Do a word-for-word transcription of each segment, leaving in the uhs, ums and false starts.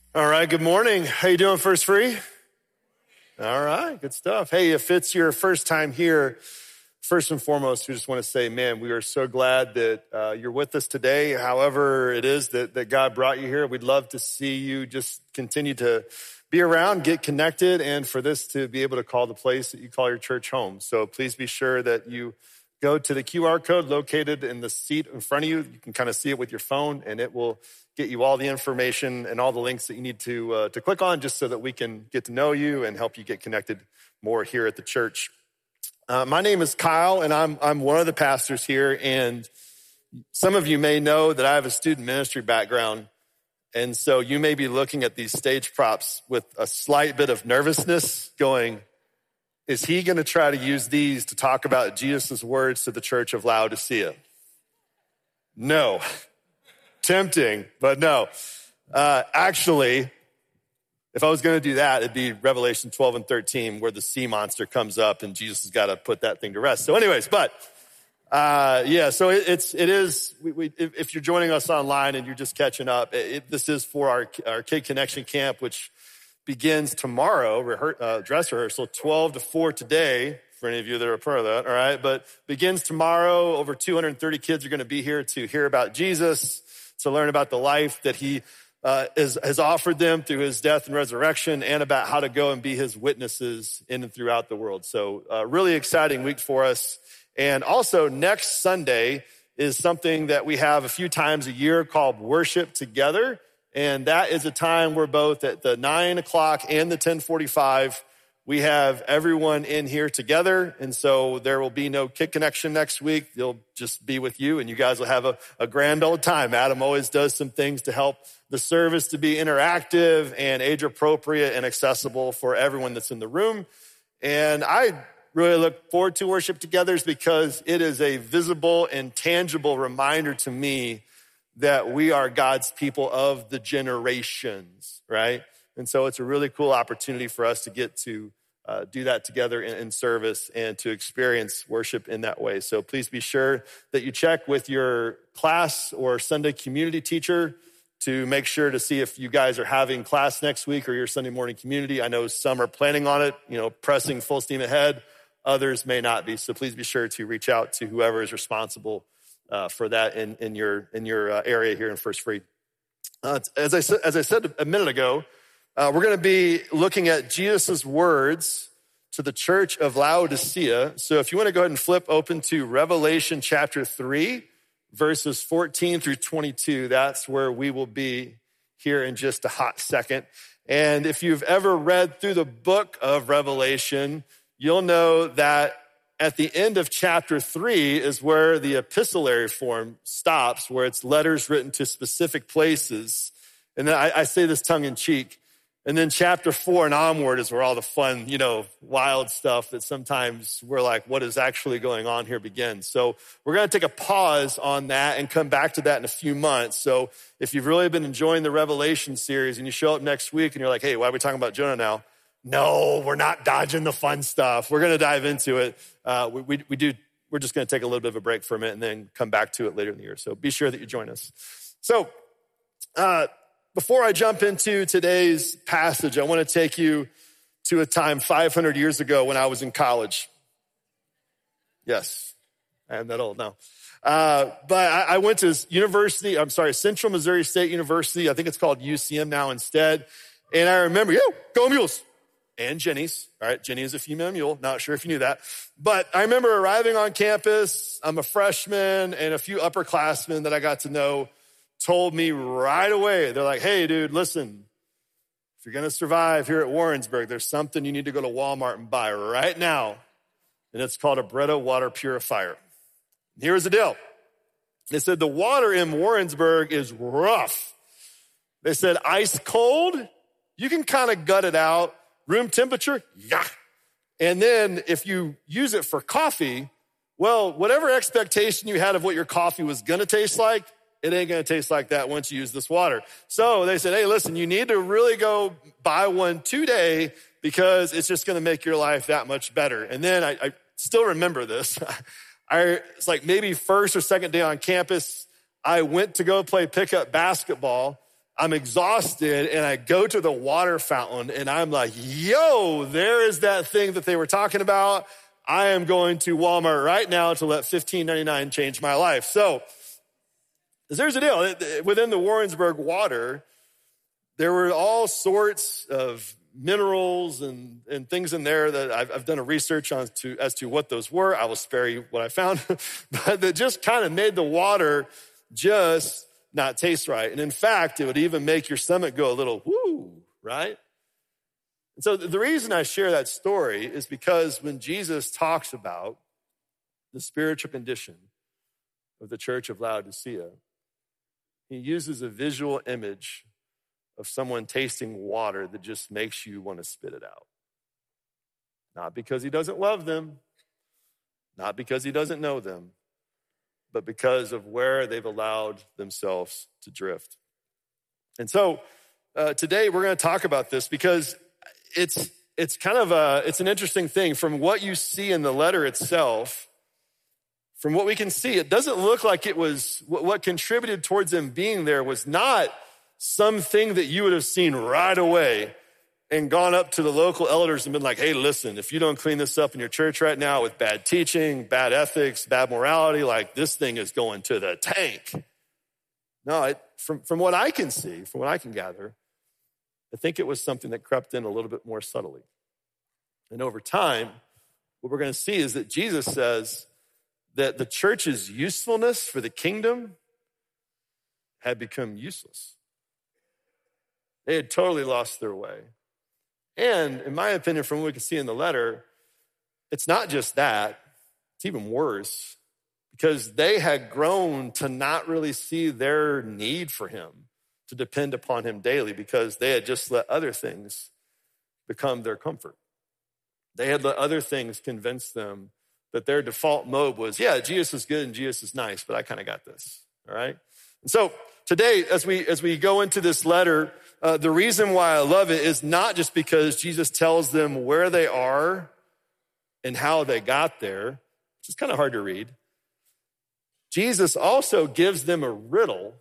All right, good morning. How you doing, First Free? All right, good stuff. Hey, if it's your first time here, first and foremost, we just want to say, man, we are so glad that uh, you're with us today. However it is that, that God brought you here, we'd love to see you just continue to be around, get connected, and for this to be able to call the place that you call your church home. So please be sure that you go to the Q R code located in the seat in front of you. You can kind of see it with your phone, and it will get you all the information and all the links that you need to uh, to click on just so that we can get to know you and help you get connected more here at the church. Uh, my name is Kyle, and I'm I'm one of the pastors here. And some of you may know that I have a student ministry background, and so you may be looking at these stage props with a slight bit of nervousness, going, is he going to try to use these to talk about Jesus' words to the church of Laodicea? No. Tempting, but no. Uh, actually, if I was going to do that, it'd be Revelation twelve and thirteen, where the sea monster comes up and Jesus has got to put that thing to rest. So anyways, but uh, yeah, so it, it's, it is, we, we, if you're joining us online and you're just catching up, it, it, this is for our, our Kid Connection Camp, which begins tomorrow, rehe- uh, dress rehearsal, twelve to four today, for any of you that are a part of that, all right? But begins tomorrow. Over two hundred thirty kids are going to be here to hear about Jesus, to learn about the life that he uh, is, has offered them through his death and resurrection, and about how to go and be his witnesses in and throughout the world. So uh, really exciting week for us. And also next Sunday is something that we have a few times a year called Worship Together. And that is a time where both at the nine o'clock and the ten forty-five, we have everyone in here together. And so there will be no Kid Connection next week. They'll just be with you, and you guys will have a, a grand old time. Adam always does some things to help the service to be interactive and age appropriate and accessible for everyone that's in the room. And I really look forward to Worship Together because it is a visible and tangible reminder to me that we are God's people of the generations, right? And so it's a really cool opportunity for us to get to uh, do that together in, in service and to experience worship in that way. So please be sure that you check with your class or Sunday community teacher to make sure to see if you guys are having class next week or your Sunday morning community. I know some are planning on it, you know, pressing full steam ahead. Others may not be. So please be sure to reach out to whoever is responsible Uh, for that in, in your in your uh, area here in First Free. Uh, as I said, as I said a minute ago, uh, we're going to be looking at Jesus' words to the church of Laodicea. So if you want to go ahead and flip open to Revelation chapter three, verses fourteen through twenty-two, that's where we will be here in just a hot second. And if you've ever read through the book of Revelation, you'll know that at the end of chapter three is where the epistolary form stops, where it's letters written to specific places. And then I, I say this tongue in cheek. And then chapter four and onward is where all the fun, you know, wild stuff that sometimes we're like, what is actually going on here begins. So we're going to take a pause on that and come back to that in a few months. So if you've really been enjoying the Revelation series and you show up next week and you're like, hey, why are we talking about Jonah now? No, we're not dodging the fun stuff. We're going to dive into it. Uh, we, we, we do. We're just going to take a little bit of a break from it and then come back to it later in the year. So be sure that you join us. So uh, before I jump into today's passage, I want to take you to a time five hundred years ago when I was in college. Yes, I am that old now. Uh, but I, I went to university. I'm sorry, Central Missouri State University. I think it's called U C M now instead. And I remember, yo, go Mules. And Jenny's, all right? Jenny is a female mule. Not sure if you knew that. But I remember arriving on campus. I'm a freshman, and a few upperclassmen that I got to know told me right away. They're like, hey, dude, listen, if you're going to survive here at Warrensburg, there's something you need to go to Walmart and buy right now. And it's called a Brita water purifier. Here's the deal. They said the water in Warrensburg is rough. They said ice cold, you can kind of gut it out. Room temperature, yeah. And then if you use it for coffee, well, whatever expectation you had of what your coffee was going to taste like, it ain't going to taste like that once you use this water. So they said, hey, listen, you need to really go buy one today because it's just going to make your life that much better. And then I, I still remember this. I, it's like maybe first or second day on campus, I went to go play pickup basketball. I'm exhausted and I go to the water fountain and I'm like, yo, there is that thing that they were talking about. I am going to Walmart right now to let fifteen ninety-nine change my life. So there's a deal. Within the Warrensburg water, there were all sorts of minerals and, and things in there that I've, I've done a research on to, as to what those were. I will spare you what I found, but that just kind of made the water just not taste right. And in fact, it would even make your stomach go a little woo, right? And so the reason I share that story is because when Jesus talks about the spiritual condition of the church of Laodicea, he uses a visual image of someone tasting water that just makes you want to spit it out. Not because he doesn't love them, not because he doesn't know them, but because of where they've allowed themselves to drift. And so uh, today we're going to talk about this because it's it's kind of a, it's an interesting thing. From what you see in the letter itself, from what we can see, it doesn't look like it was, what, what contributed towards them being there was not something that you would have seen right away and gone up to the local elders and been like, hey, listen, if you don't clean this up in your church right now with bad teaching, bad ethics, bad morality, like this thing is going to the tank. No, it, from, from what I can see, from what I can gather, I think it was something that crept in a little bit more subtly. And over time, what we're going to see is that Jesus says that the church's usefulness for the kingdom had become useless. They had totally lost their way. And in my opinion, from what we can see in the letter, it's not just that, it's even worse, because they had grown to not really see their need for him, to depend upon him daily, because they had just let other things become their comfort. They had let other things convince them that their default mode was, yeah, Jesus is good and Jesus is nice, but I kind of got this, all right? And so today, as we as we go into this letter, uh, the reason why I love it is not just because Jesus tells them where they are and how they got there, which is kind of hard to read. Jesus also gives them a riddle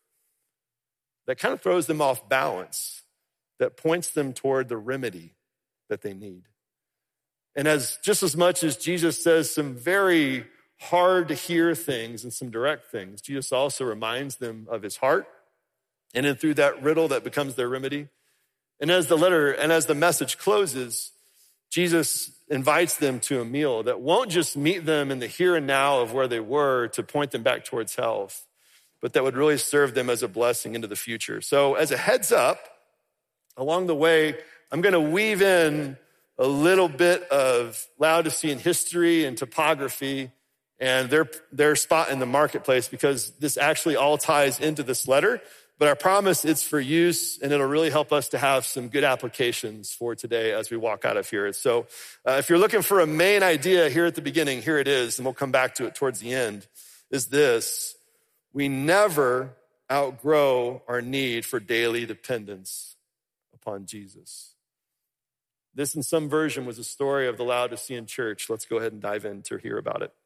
that kind of throws them off balance, that points them toward the remedy that they need. And as just as much as Jesus says some very hard to hear things and some direct things, Jesus also reminds them of his heart. And then through that riddle that becomes their remedy. And as the letter and as the message closes, Jesus invites them to a meal that won't just meet them in the here and now of where they were to point them back towards health, but that would really serve them as a blessing into the future. So as a heads up, along the way, I'm going to weave in a little bit of Laodicean history and topography and their, their spot in the marketplace, because this actually all ties into this letter. But I promise it's for use, and it'll really help us to have some good applications for today as we walk out of here. So uh, if you're looking for a main idea here at the beginning, here it is, and we'll come back to it towards the end, is this: we never outgrow our need for daily dependence upon Jesus. This, in some version, was a story of the Laodicean church. Let's go ahead and dive in to hear about it.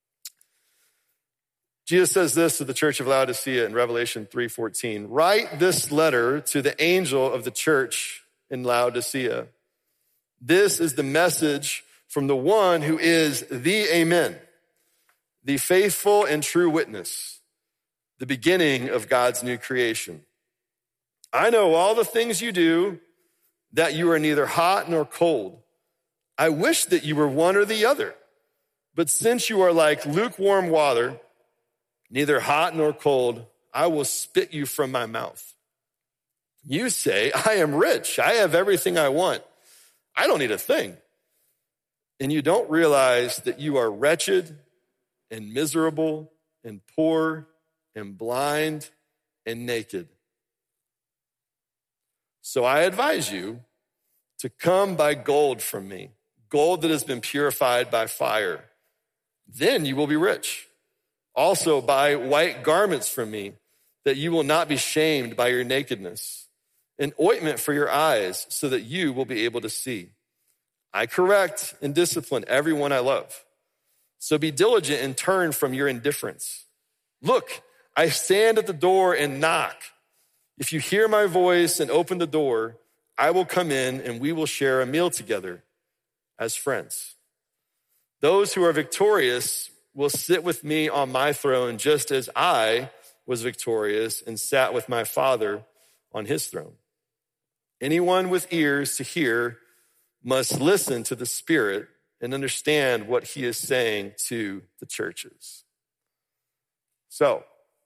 Jesus says this to the church of Laodicea in Revelation three fourteen. Write this letter to the angel of the church in Laodicea. This is the message from the one who is the Amen, the faithful and true witness, the beginning of God's new creation. I know all the things you do, that you are neither hot nor cold. I wish that you were one or the other. But since you are like lukewarm water, neither hot nor cold, I will spit you from my mouth. You say, I am rich. I have everything I want. I don't need a thing. And you don't realize that you are wretched and miserable and poor and blind and naked. So I advise you to come buy gold from me, gold that has been purified by fire. Then you will be rich. Also buy white garments from me, that you will not be shamed by your nakedness, an ointment for your eyes, so that you will be able to see. I correct and discipline everyone I love. So be diligent and turn from your indifference. Look, I stand at the door and knock. If you hear my voice and open the door, I will come in and we will share a meal together as friends. Those who are victorious will sit with me on my throne just as I was victorious and sat with my Father on his throne. Anyone with ears to hear must listen to the Spirit and understand what he is saying to the churches. So,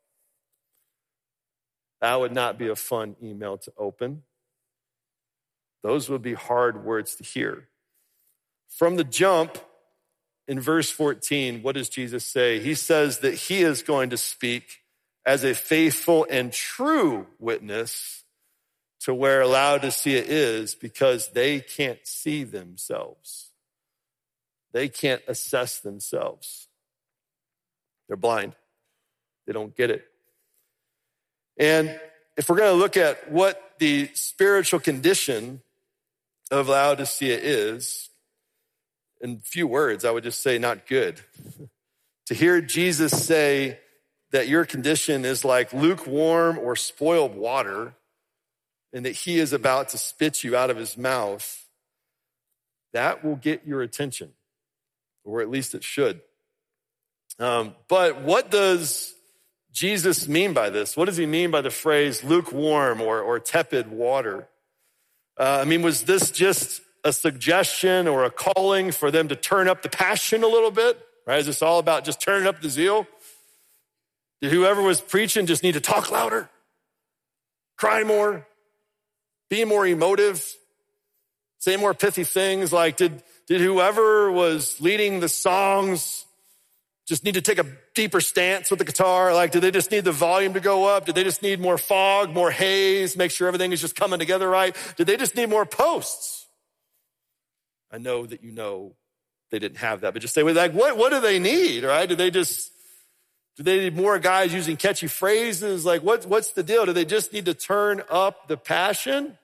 that would not be a fun email to open. Those would be hard words to hear. From the jump, in verse fourteen, what does Jesus say? He says that he is going to speak as a faithful and true witness to where Laodicea is, because they can't see themselves. They can't assess themselves. They're blind. They don't get it. And if we're going to look at what the spiritual condition of Laodicea is, in few words, I would just say not good. To hear Jesus say that your condition is like lukewarm or spoiled water, and that he is about to spit you out of his mouth, that will get your attention, or at least it should. Um, but what does Jesus mean by this? What does he mean by the phrase lukewarm or, or tepid water? Uh, I mean, was this just a suggestion or a calling for them to turn up the passion a little bit? Right? Is this all about just turning up the zeal? Did whoever was preaching just need to talk louder, cry more, be more emotive, say more pithy things? Like, did, did whoever was leading the songs just need to take a deeper stance with the guitar? Like, did they just need the volume to go up? Did they just need more fog, more haze, make sure everything is just coming together right? Did they just need more posts? I know that you know they didn't have that, but just say, well, like, what, what do they need, right? Do they just, do they need more guys using catchy phrases? Like, what, what's the deal? Do they just need to turn up the passion?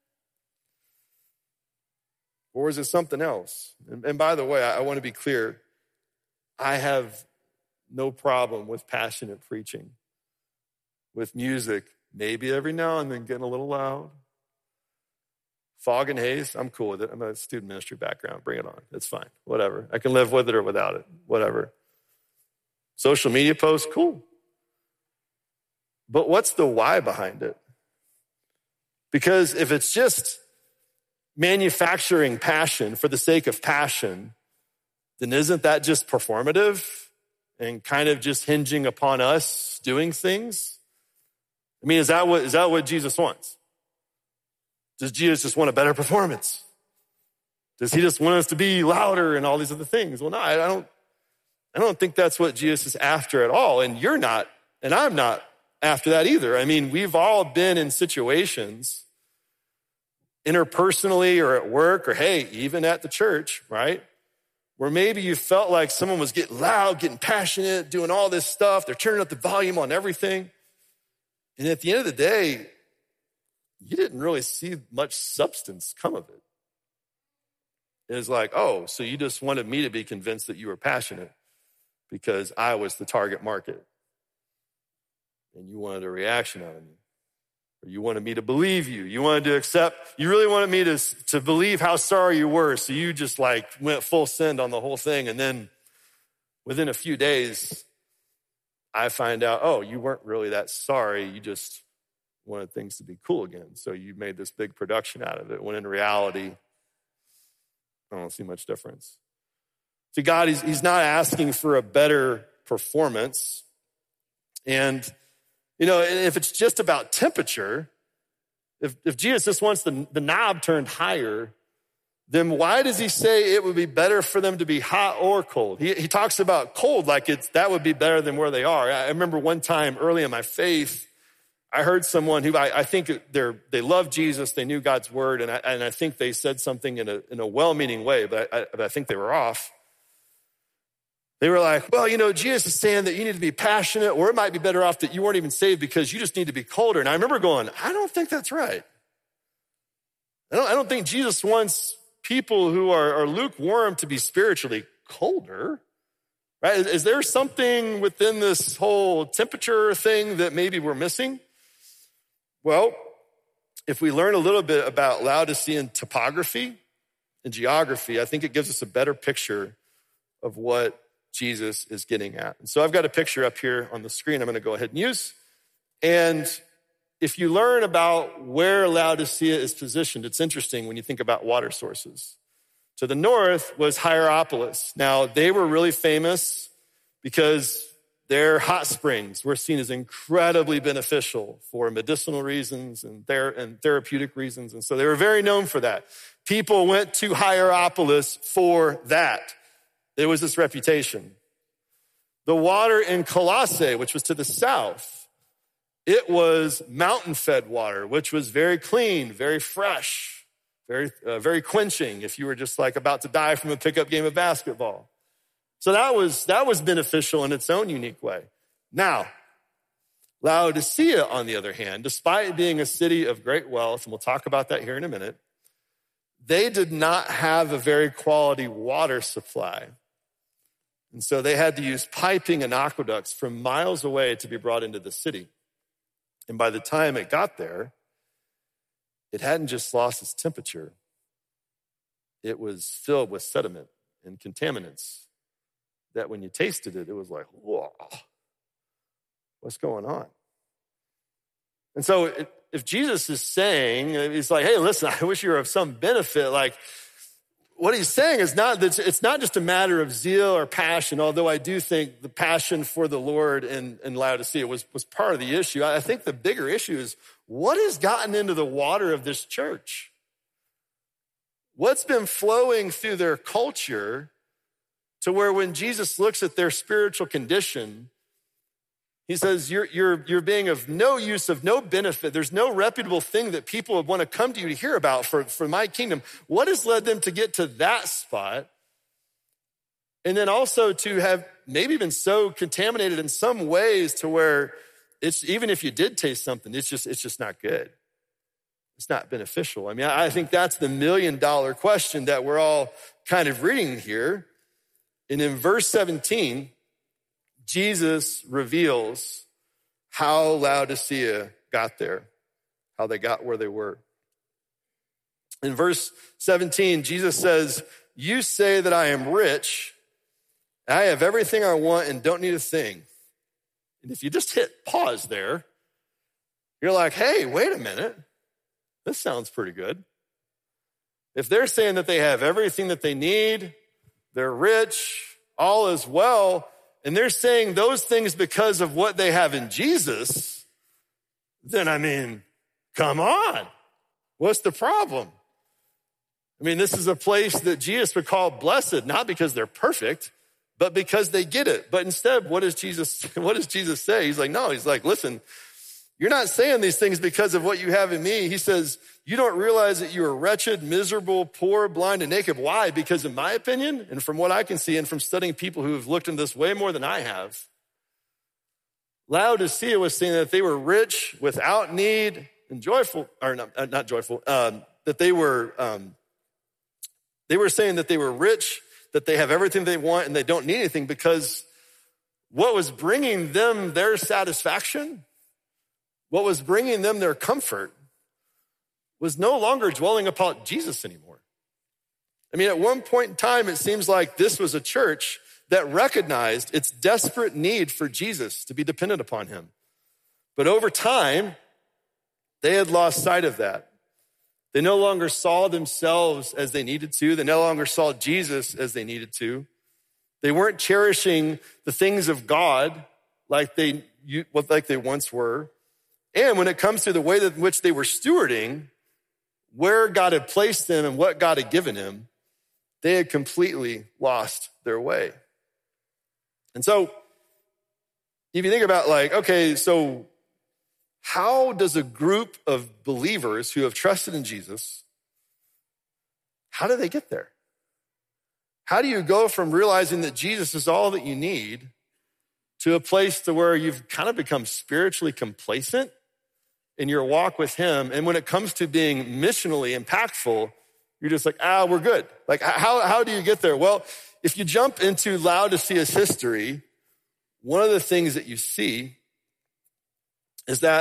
Or is it something else? And, and by the way, I, I want to be clear. I have no problem with passionate preaching, with music, maybe every now and then getting a little loud. Fog and haze, I'm cool with it. I'm a student ministry background. Bring it on. It's fine. Whatever. I can live with it or without it. Whatever. Social media posts, cool. But what's the why behind it? Because if it's just manufacturing passion for the sake of passion, then isn't that just performative and kind of just hinging upon us doing things? I mean, is that what, is that what Jesus wants? Does Jesus just want a better performance? Does he just want us to be louder and all these other things? Well, no, I don't, I don't think that's what Jesus is after at all. And you're not, and I'm not after that either. I mean, we've all been in situations, interpersonally or at work or, hey, even at the church, right? Where maybe you felt like someone was getting loud, getting passionate, doing all this stuff. They're turning up the volume on everything. And at the end of the day, you didn't really see much substance come of it. It was like, oh, so you just wanted me to be convinced that you were passionate because I was the target market. And you wanted a reaction out of me. Or you wanted me to believe you. You wanted to accept, you really wanted me to, to believe how sorry you were. So you just like went full send on the whole thing. And then within a few days, I find out, oh, you weren't really that sorry. You just wanted things to be cool again. So you made this big production out of it, when in reality, I don't see much difference. See, God, he's, he's not asking for a better performance. And, you know, if it's just about temperature, if, if Jesus just wants the, the knob turned higher, then why does he say it would be better for them to be hot or cold? He, he talks about cold like it's that would be better than where they are. I remember one time early in my faith, I heard someone who I, I think they're, they love Jesus, they knew God's word, and I, and I think they said something in a, in a well-meaning way, but I, but I think they were off. They were like, well, you know, Jesus is saying that you need to be passionate, or it might be better off that you weren't even saved because you just need to be colder. And I remember going, I don't think that's right. I don't, I don't think Jesus wants people who are, are lukewarm to be spiritually colder. Right? Is, is there something within this whole temperature thing that maybe we're missing? Well, if we learn a little bit about Laodicean topography and geography, I think it gives us a better picture of what Jesus is getting at. And so I've got a picture up here on the screen I'm going to go ahead and use. And if you learn about where Laodicea is positioned, it's interesting when you think about water sources. To the north was Hierapolis. Now, they were really famous because their hot springs were seen as incredibly beneficial for medicinal reasons and, ther- and therapeutic reasons. And so they were very known for that. People went to Hierapolis for that. There was this reputation. The water in Colossae, which was to the south, it was mountain-fed water, which was very clean, very fresh, very, uh, very quenching if you were just like about to die from a pickup game of basketball. So that was, that was beneficial in its own unique way. Now, Laodicea, on the other hand, despite being a city of great wealth, and we'll talk about that here in a minute, they did not have a very quality water supply. And so they had to use piping and aqueducts from miles away to be brought into the city. And by the time it got there, it hadn't just lost its temperature. It was filled with sediment and contaminants that when you tasted it, it was like, whoa, what's going on? And so if Jesus is saying, he's like, hey, listen, I wish you were of some benefit, like, what he's saying is not that it's not just a matter of zeal or passion, although I do think the passion for the Lord in, in Laodicea was, was part of the issue. I think the bigger issue is what has gotten into the water of this church? What's been flowing through their culture to where when Jesus looks at their spiritual condition, he says, you're, you're, you're being of no use, of no benefit. There's no reputable thing that people would want to come to you to hear about for, for my kingdom. What has led them to get to that spot? And then also to have maybe been so contaminated in some ways to where it's, even if you did taste something, it's just, it's just not good. It's not beneficial. I mean, I think that's the million dollar question that we're all kind of reading here. And in verse seventeen, Jesus reveals how Laodicea got there, how they got where they were. In verse seventeen, Jesus says, you say that I am rich, I have everything I want and don't need a thing. And if you just hit pause there, you're like, hey, wait a minute. This sounds pretty good. If they're saying that they have everything that they need, they're rich, all is well, and they're saying those things because of what they have in Jesus, then I mean, come on. What's the problem? I mean, this is a place that Jesus would call blessed, not because they're perfect, but because they get it. But instead, what does Jesus, what does Jesus say? He's like, no, he's like, listen, you're not saying these things because of what you have in me. He says, you don't realize that you are wretched, miserable, poor, blind, and naked. Why? Because in my opinion, and from what I can see, and from studying people who have looked into this way more than I have, Laodicea was saying that they were rich, without need, and joyful, or not, not joyful, um, that they were, um, they were saying that they were rich, that they have everything they want, and they don't need anything because what was bringing them their satisfaction, what was bringing them their comfort, was no longer dwelling upon Jesus anymore. I mean, at one point in time, it seems like this was a church that recognized its desperate need for Jesus to be dependent upon him. But over time, they had lost sight of that. They no longer saw themselves as they needed to. They no longer saw Jesus as they needed to. They weren't cherishing the things of God like they, like they once were. And when it comes to the way in which they were stewarding, where God had placed them and what God had given him, they had completely lost their way. And so, if you think about like, okay, so how does a group of believers who have trusted in Jesus, how do they get there? How do you go from realizing that Jesus is all that you need to a place to where you've kind of become spiritually complacent in your walk with him? And when it comes to being missionally impactful, you're just like, ah, we're good. Like, how, how do you get there? Well, if you jump into Laodicea's history, one of the things that you see is that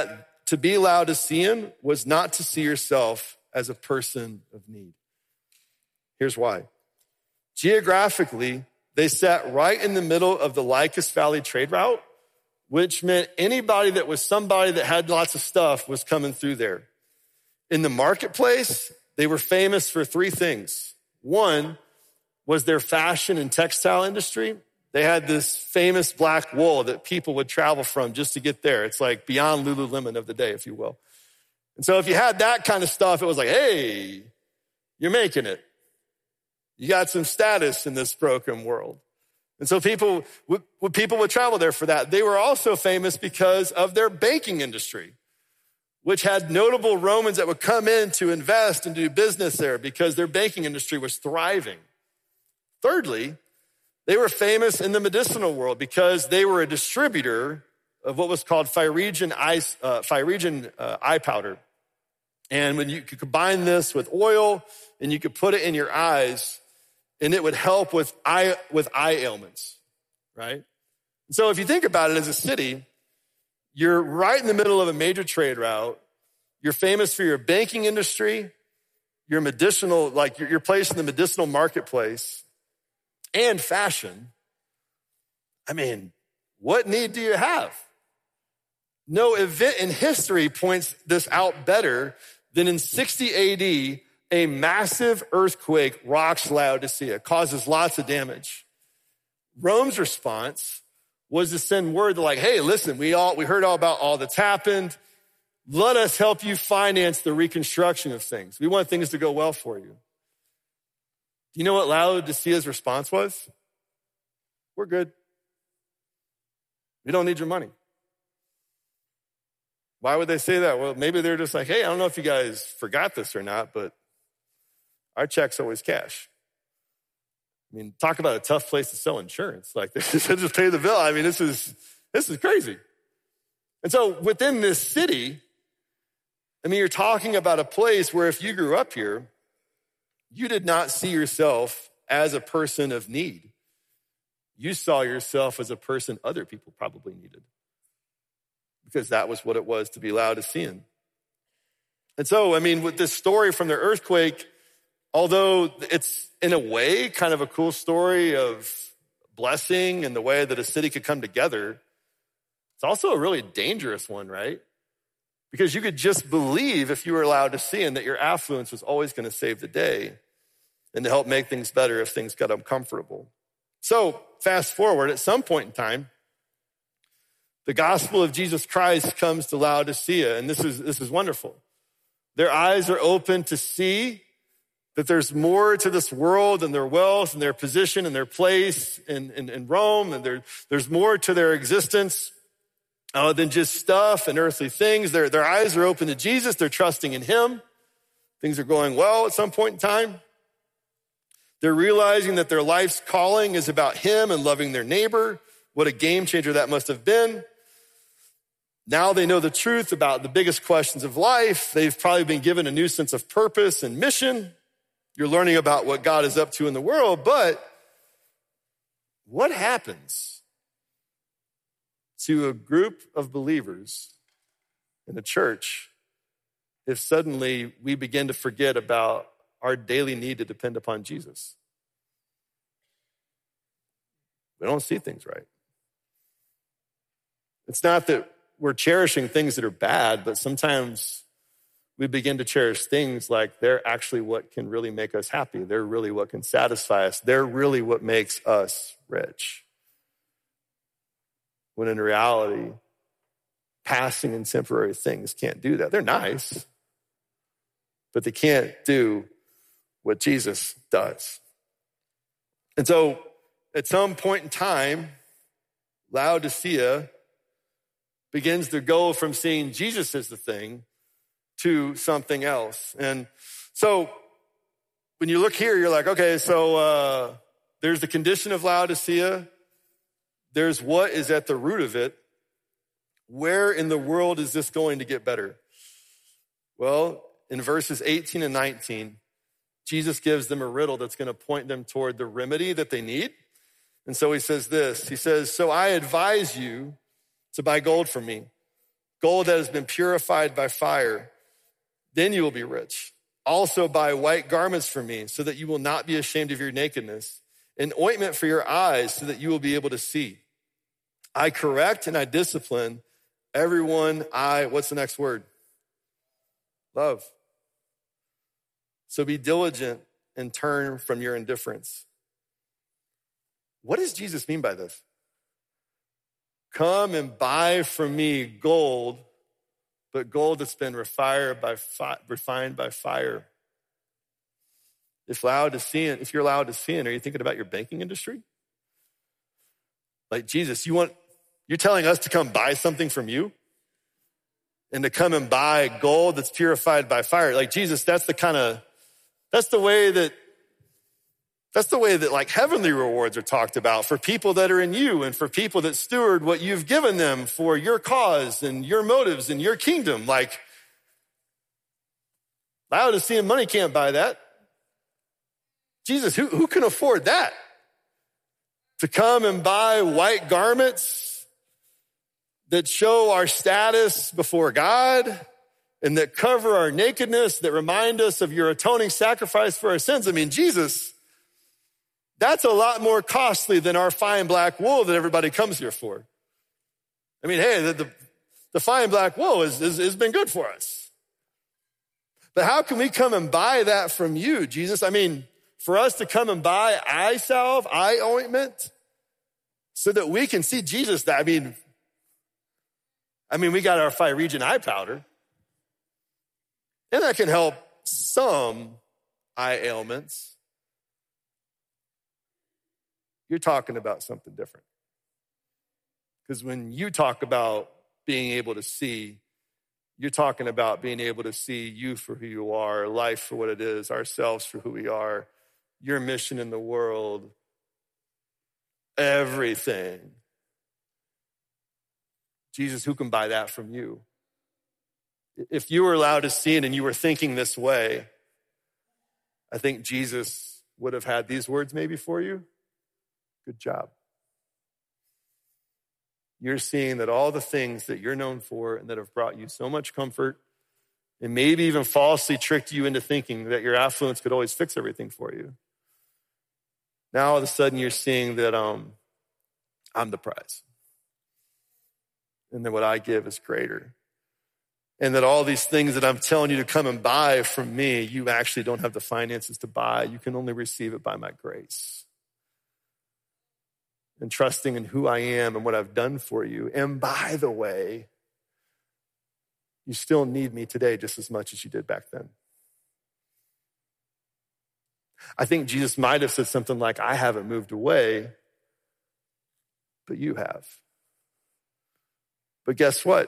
to be Laodicean was not to see yourself as a person of need. Here's why. Geographically, they sat right in the middle of the Lycus Valley trade route, which meant anybody that was somebody that had lots of stuff was coming through there. In the marketplace, they were famous for three things. One was their fashion and textile industry. They had this famous black wool that people would travel from just to get there. It's like beyond Lululemon of the day, if you will. And so if you had that kind of stuff, it was like, hey, you're making it. You got some status in this broken world. And so people, people would travel there for that. They were also famous because of their banking industry, which had notable Romans that would come in to invest and do business there because their banking industry was thriving. Thirdly, they were famous in the medicinal world because they were a distributor of what was called Phrygian eye, uh, Phrygian, uh, eye powder. And when you could combine this with oil and you could put it in your eyes, and it would help with eye, with eye ailments, right? So if you think about it as a city, you're right in the middle of a major trade route. You're famous for your banking industry, your medicinal, like your place in the medicinal marketplace, and fashion. I mean, what need do you have? No event in history points this out better than in sixty A D, a massive earthquake rocks Laodicea, causes lots of damage. Rome's response was to send word to like, hey, listen, we all we heard all about all that's happened. Let us help you finance the reconstruction of things. We want things to go well for you. Do you know what Laodicea's response was? We're good. We don't need your money. Why would they say that? Well, maybe they're just like, hey, I don't know if you guys forgot this or not, but our check's always cash. I mean, talk about a tough place to sell insurance. Like, they just pay the bill. I mean, this is this is crazy. And so within this city, I mean, you're talking about a place where if you grew up here, you did not see yourself as a person of need. You saw yourself as a person other people probably needed, because that was what it was to be Laodicean. And so, I mean, with this story from the earthquake, although it's in a way kind of a cool story of blessing and the way that a city could come together, it's also a really dangerous one, right? Because you could just believe, if you were Laodicean, that your affluence was always going to save the day and to help make things better if things got uncomfortable. So fast forward, at some point in time, the gospel of Jesus Christ comes to Laodicea, and this is, this is wonderful. Their eyes are open to see that there's more to this world than their wealth and their position and their place in, in, in Rome, and there, there's more to their existence uh, than just stuff and earthly things. Their, their eyes are open to Jesus. They're trusting in him. Things are going well at some point in time. They're realizing that their life's calling is about him and loving their neighbor. What a game changer that must have been. Now they know the truth about the biggest questions of life. They've probably been given a new sense of purpose and mission. You're learning about what God is up to in the world, but what happens to a group of believers in the church if suddenly we begin to forget about our daily need to depend upon Jesus? We don't see things right. It's not that we're cherishing things that are bad, but sometimes we begin to cherish things like they're actually what can really make us happy. They're really what can satisfy us. They're really what makes us rich. When in reality, passing and temporary things can't do that. They're nice, but they can't do what Jesus does. And so at some point in time, Laodicea begins to go from seeing Jesus as the thing to something else. And so when you look here, you're like, okay, so uh, there's the condition of Laodicea. There's what is at the root of it. Where in the world is this going to get better? Well, in verses eighteen and nineteen, Jesus gives them a riddle that's going to point them toward the remedy that they need. And so he says this, he says, so I advise you to buy gold from me, gold that has been purified by fire. Then you will be rich. Also buy white garments for me so that you will not be ashamed of your nakedness, an ointment for your eyes so that you will be able to see. I correct and I discipline everyone I, what's the next word? Love. So be diligent and turn from your indifference. What does Jesus mean by this? Come and buy from me gold, but gold that's been refined by fi- refined by fire. If allowed to see it, if you're allowed to see it, are you thinking about your banking industry? Like, Jesus, you want, you're telling us to come buy something from you? And to come and buy gold that's purified by fire. Like, Jesus, that's the kind of, that's the way that, that's the way that like heavenly rewards are talked about for people that are in you and for people that steward what you've given them for your cause and your motives and your kingdom. Like, Laodicean money can't buy that. Jesus, who, who can afford that? To come and buy white garments that show our status before God and that cover our nakedness, that remind us of your atoning sacrifice for our sins. I mean, Jesus, that's a lot more costly than our fine black wool that everybody comes here for. I mean, hey, the, the, the fine black wool has, has, has been good for us. But how can we come and buy that from you, Jesus? I mean, for us to come and buy eye salve, eye ointment, so that we can see Jesus. I mean, I mean, we got our Phyregion eye powder, and that can help some eye ailments. You're talking about something different. Because when you talk about being able to see, you're talking about being able to see you for who you are, life for what it is, ourselves for who we are, your mission in the world, everything. Jesus, who can buy that from you? If you were allowed to see it and you were thinking this way, I think Jesus would have had these words maybe for you. Good job. You're seeing that all the things that you're known for and that have brought you so much comfort and maybe even falsely tricked you into thinking that your affluence could always fix everything for you. Now all of a sudden you're seeing that um, I'm the prize. And that what I give is greater. And that all these things that I'm telling you to come and buy from me, you actually don't have the finances to buy. You can only receive it by my grace. And trusting in who I am and what I've done for you. And by the way, you still need me today just as much as you did back then. I think Jesus might have said something like, I haven't moved away, but you have. But guess what?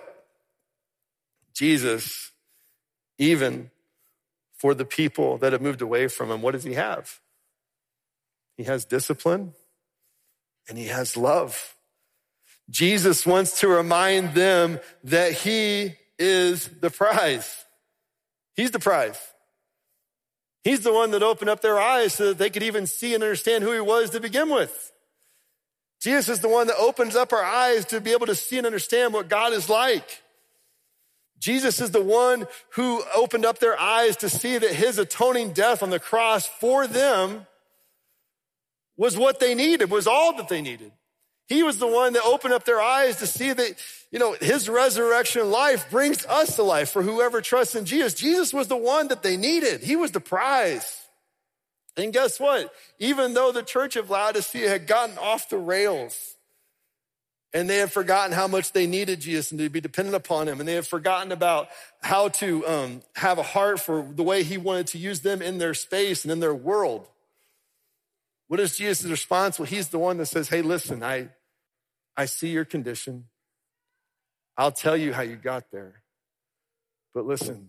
Jesus, even for the people that have moved away from him, what does he have? He has discipline. And he has love. Jesus wants to remind them that he is the prize. He's the prize. He's the one that opened up their eyes so that they could even see and understand who he was to begin with. Jesus is the one that opens up our eyes to be able to see and understand what God is like. Jesus is the one who opened up their eyes to see that his atoning death on the cross for them was what they needed, was all that they needed. He was the one that opened up their eyes to see that, you know, his resurrection life brings us to life for whoever trusts in Jesus. Jesus was the one that they needed. He was the prize. And guess what? Even though the church of Laodicea had gotten off the rails and they had forgotten how much they needed Jesus and to be dependent upon him, and they had forgotten about how to um, have a heart for the way he wanted to use them in their space and in their world. What is Jesus' response? Well, he's the one that says, hey, listen, I, I see your condition. I'll tell you how you got there. But listen,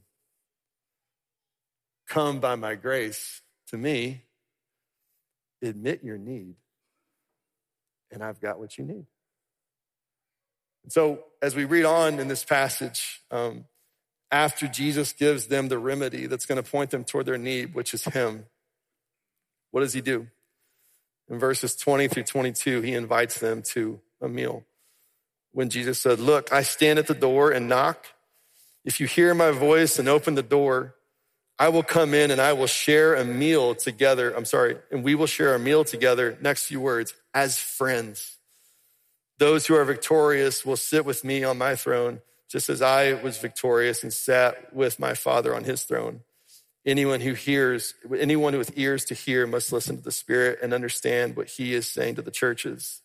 come by my grace to me, admit your need, and I've got what you need. And so as we read on in this passage, um, after Jesus gives them the remedy that's going to point them toward their need, which is him, what does he do? In verses twenty through twenty-two, he invites them to a meal when Jesus said, look, I stand at the door and knock. If you hear my voice and open the door, I will come in and I will share a meal together. I'm sorry. And we will share a meal together. Next few words, as friends. Those who are victorious will sit with me on my throne, just as I was victorious and sat with my Father on his throne. Anyone who hears, anyone with ears to hear must listen to the Spirit and understand what he is saying to the churches.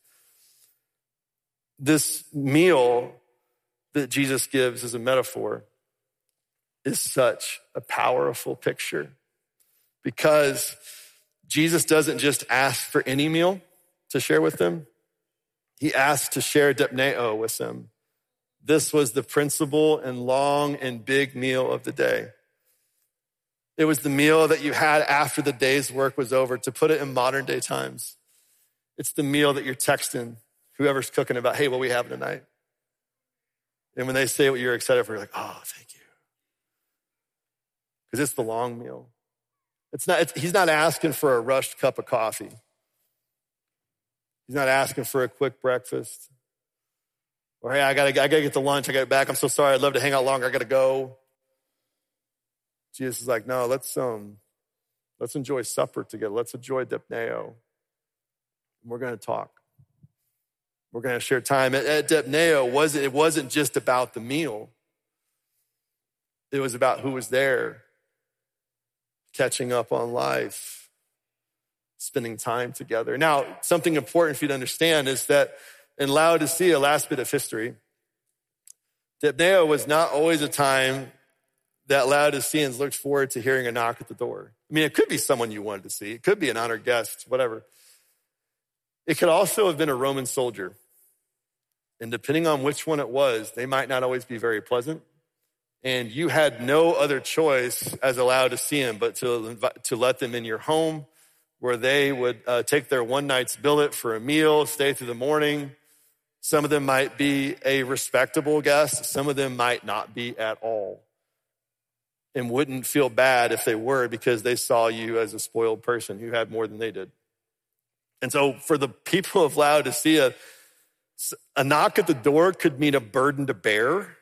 This meal that Jesus gives as a metaphor is such a powerful picture because Jesus doesn't just ask for any meal to share with them. He asked to share dipneo with them. This was the principal and long and big meal of the day. It was the meal that you had after the day's work was over. To put it in modern day times, it's the meal that you're texting whoever's cooking about, hey, what are we having tonight? And when they say what you're excited for, you're like, oh, thank you. Because it's the long meal. It's not. It's, he's not asking for a rushed cup of coffee. He's not asking for a quick breakfast. Or, hey, I gotta, I gotta get to lunch. I gotta get back. I'm so sorry. I'd love to hang out longer. I gotta go. Jesus is like, no, let's um, let's enjoy supper together. Let's enjoy dipneo. We're gonna talk. We're gonna share time. At, at dipneo, wasn't it wasn't just about the meal. It was about who was there, catching up on life, spending time together. Now, something important for you to understand is that in Laodicea, last bit of history, dipneo was not always a time that Laodiceans looked forward to hearing a knock at the door. I mean, it could be someone you wanted to see. It could be an honored guest, whatever. It could also have been a Roman soldier. And depending on which one it was, they might not always be very pleasant. And you had no other choice as a Laodicean but to, to let them in your home where they would uh, take their one night's billet for a meal, stay through the morning. Some of them might be a respectable guest. Some of them might not be at all and wouldn't feel bad if they were because they saw you as a spoiled person who had more than they did. And so for the people of Laodicea, a knock at the door could mean a burden to bear.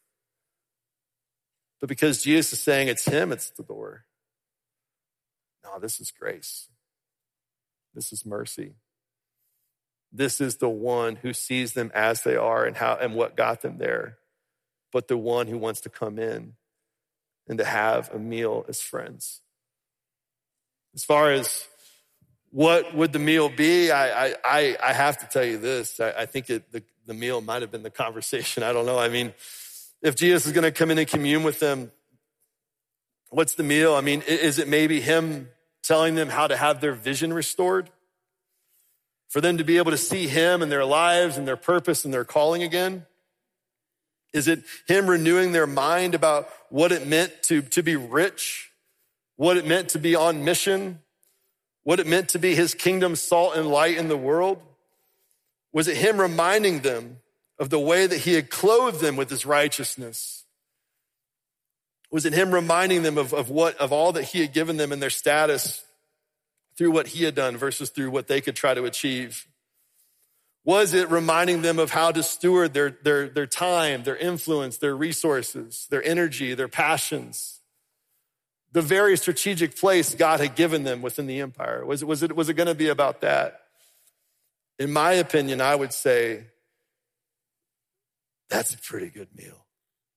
But because Jesus is saying it's him, it's the door. No, this is grace. This is mercy. This is the one who sees them as they are and how and what got them there, but the one who wants to come in and to have a meal as friends. As far as what would the meal be, I I I have to tell you this. I, I think it, the, the meal might have been the conversation. I don't know. I mean, if Jesus is going to come in and commune with them, what's the meal? I mean, is it maybe him telling them how to have their vision restored? For them to be able to see him and their lives and their purpose and their calling again? Is it him renewing their mind about what it meant to, to be rich, what it meant to be on mission, what it meant to be his kingdom salt and light in the world? Was it him reminding them of the way that he had clothed them with his righteousness? Was it him reminding them of, of what, of all that he had given them in their status through what he had done versus through what they could try to achieve? Was it reminding them of how to steward their, their, their time, their influence, their resources, their energy, their passions? The very strategic place God had given them within the empire. Was it, was it, was it going to be about that? In my opinion, I would say that's a pretty good meal.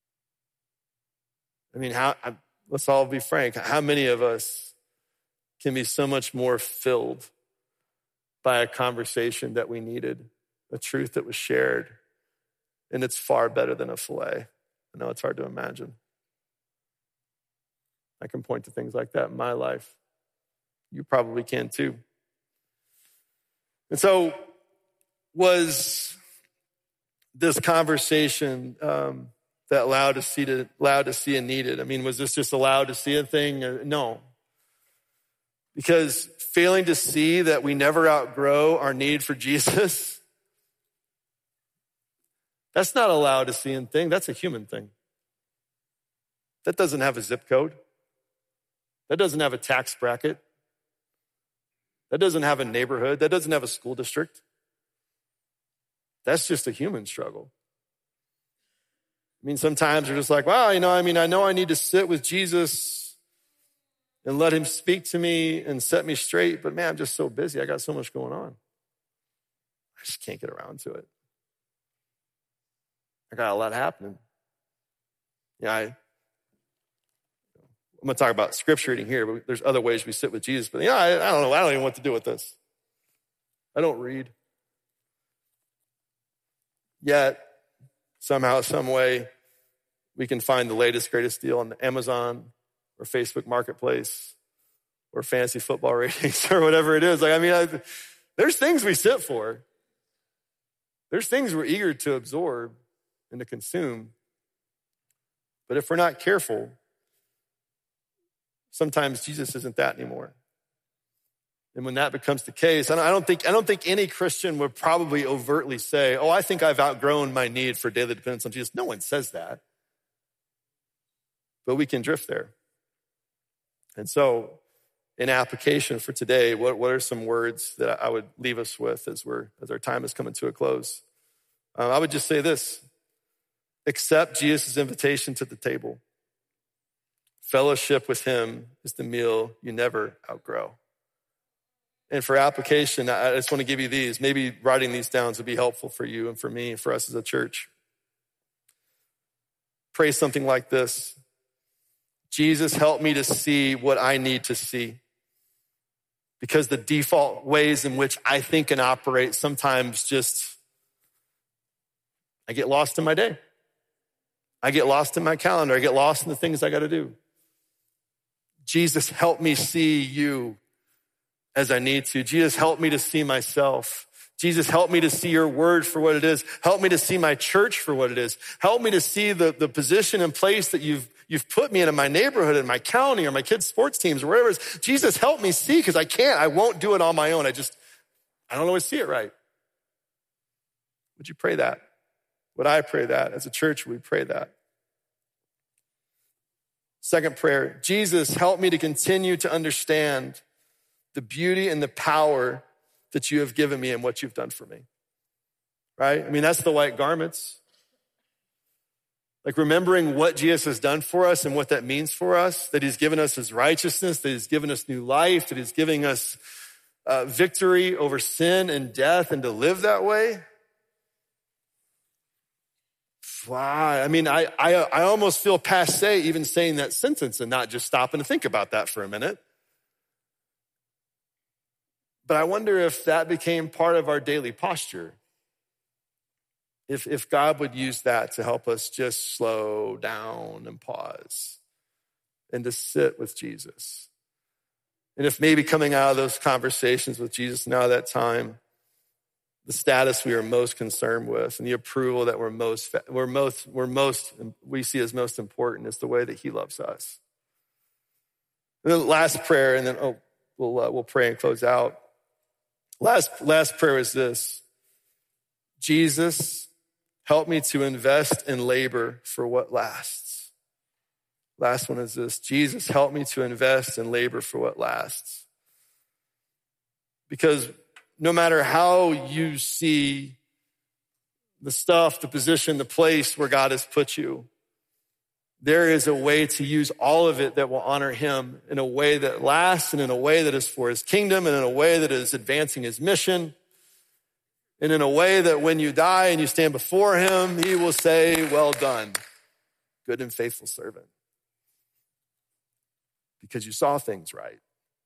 I mean, how, let's all be frank. How many of us can be so much more filled by a conversation that we needed, a truth that was shared, and it's far better than a filet? I know it's hard to imagine. I can point to things like that in my life. You probably can too. And so was this conversation um, that Laodicea, Laodicea needed? I mean, was this just a Laodicea thing? No. Because failing to see that we never outgrow our need for Jesus, that's not a Laodicean thing. That's a human thing. That doesn't have a zip code. That doesn't have a tax bracket. That doesn't have a neighborhood. That doesn't have a school district. That's just a human struggle. I mean, sometimes we're just like, wow, you know, I mean, I know I need to sit with Jesus and let him speak to me and set me straight, but man, I'm just so busy. I got so much going on. I just can't get around to it. I got a lot happening. Yeah, I, I'm going to talk about scripture reading here, but there's other ways we sit with Jesus. But yeah, I, I don't know. I don't even know what to do with this. I don't read. Yet, somehow, some way, we can find the latest, greatest deal on Amazon or Facebook Marketplace or fantasy football ratings or whatever it is. Like, I mean, I, there's things we sit for. There's things we're eager to absorb and to consume. But if we're not careful, sometimes Jesus isn't that anymore. And when that becomes the case, I don't, I don't think I don't think any Christian would probably overtly say, oh, I think I've outgrown my need for daily dependence on Jesus. No one says that. But we can drift there. And so, in application for today, what, what are some words that I would leave us with as we're as our time is coming to a close? Uh, I would just say this. Accept Jesus' invitation to the table. Fellowship with him is the meal you never outgrow. And for application, I just want to give you these. Maybe writing these down would be helpful for you and for me and for us as a church. Pray something like this. Jesus, help me to see what I need to see. Because the default ways in which I think and operate sometimes just, I get lost in my day. I get lost in my calendar. I get lost in the things I got to do. Jesus, help me see you as I need to. Jesus, help me to see myself. Jesus, help me to see your word for what it is. Help me to see my church for what it is. Help me to see the, the position and place that you've, you've put me in, in my neighborhood, in my county, or my kids' sports teams, or wherever it is. Jesus, help me see, because I can't. I won't do it on my own. I just, I don't always see it right. Would you pray that? Would I pray that? As a church, would we pray that? Second prayer, Jesus, help me to continue to understand the beauty and the power that you have given me and what you've done for me. Right? I mean, that's the white garments. Like remembering what Jesus has done for us and what that means for us, that he's given us his righteousness, that he's given us new life, that he's giving us uh, victory over sin and death, and to live that way. Wow. I mean, I, I, I almost feel passé even saying that sentence and not just stopping to think about that for a minute. But I wonder if that became part of our daily posture. If, if God would use that to help us just slow down and pause and to sit with Jesus. And if maybe coming out of those conversations with Jesus now that time, the status we are most concerned with and the approval that we're most, we're most, we're most, we see as most important is the way that he loves us. And then last prayer, and then oh, we'll, uh, we'll pray and close out. Last, last prayer is this. Jesus, help me to invest in labor for what lasts. Last one is this. Jesus, help me to invest in labor for what lasts. Because no matter how you see the stuff, the position, the place where God has put you, there is a way to use all of it that will honor him in a way that lasts and in a way that is for his kingdom and in a way that is advancing his mission and in a way that when you die and you stand before him, he will say, well done, good and faithful servant. Because you saw things right.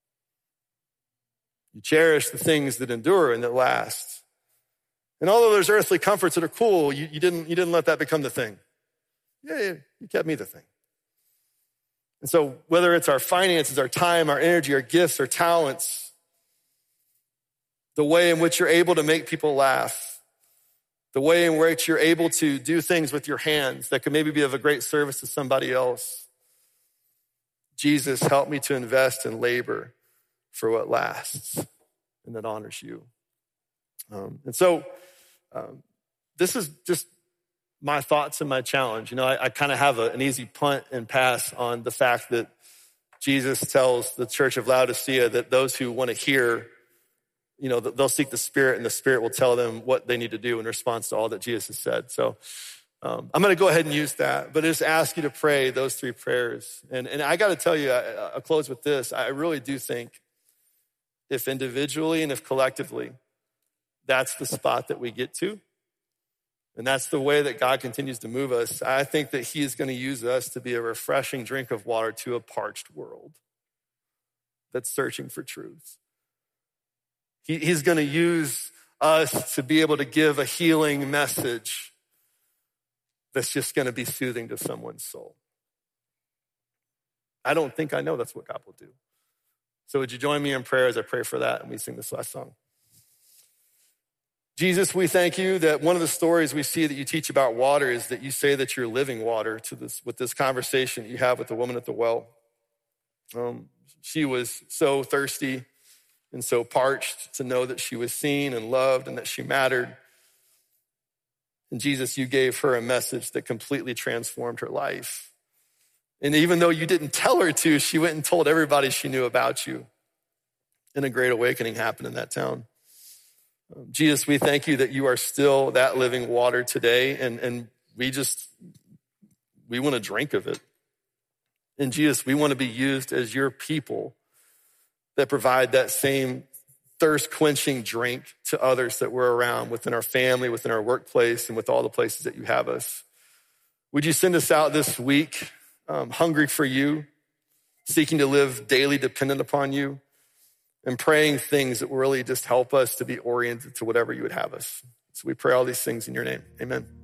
You cherish the things that endure and that last. And although there's earthly comforts that are cool, you, you didn't, you didn't let that become the thing. Yeah, yeah, you kept me the thing. And so whether it's our finances, our time, our energy, our gifts, our talents, the way in which you're able to make people laugh, the way in which you're able to do things with your hands that could maybe be of a great service to somebody else. Jesus, help me to invest in labor for what lasts and that honors you. Um, and so um, this is just my thoughts and my challenge. You know, I, I kind of have a, an easy punt and pass on the fact that Jesus tells the church of Laodicea that those who want to hear, you know, they'll seek the Spirit and the Spirit will tell them what they need to do in response to all that Jesus has said. So Um, I'm going to go ahead and use that, but just ask you to pray those three prayers. And, and I got to tell you, I, I'll close with this. I really do think if individually and if collectively, that's the spot that we get to, and that's the way that God continues to move us, I think that he is going to use us to be a refreshing drink of water to a parched world that's searching for truth. He, he's going to use us to be able to give a healing message that's just going to be soothing to someone's soul. I don't think I know that's what God will do. So would you join me in prayer as I pray for that and we sing this last song? Jesus, we thank you that one of the stories we see that you teach about water is that you say that you're living water to this, with this conversation that you have with the woman at the well. Um, she was so thirsty and so parched to know that she was seen and loved and that she mattered. And Jesus, you gave her a message that completely transformed her life. And even though you didn't tell her to, she went and told everybody she knew about you. And a great awakening happened in that town. Jesus, we thank you that you are still that living water today, and, and we just, we want to drink of it. And Jesus, we want to be used as your people that provide that same thirst-quenching drink to others that we're around, within our family, within our workplace, and with all the places that you have us. Would you send us out this week um, hungry for you, seeking to live daily dependent upon you, and praying things that will really just help us to be oriented to whatever you would have us. So we pray all these things in your name. Amen.